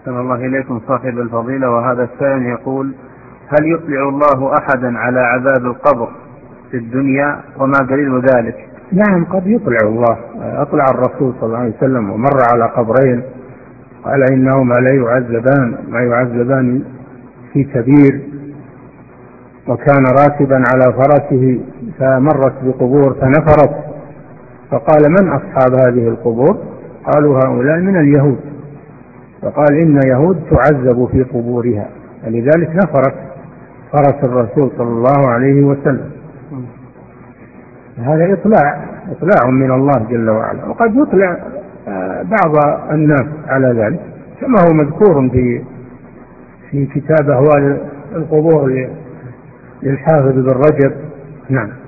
أحسن الله إليكم صاحب الفضيلة. وهذا السائل يقول: هل يطلع الله أحدا على عذاب القبر في الدنيا وما دليل ذلك؟ نعم قد يطلع الله. أطلع الرسول صلى الله عليه وسلم ومر على قبرين قال إنهما لا يعذبان في كبير، وكان راكبا على فرسه فمرت بقبور فنفرت، فقال من أصحاب هذه القبور؟ قالوا هؤلاء من اليهود، فقال إن يهود تعذب في قبورها، فلذلك نفرت فرس الرسول صلى الله عليه وسلم. هذا إطلاع من الله جل وعلا. وقد يطلع بعض الناس على ذلك كما هو مذكور في كتاب أهوال القبور للحافظ بن رجب. نعم.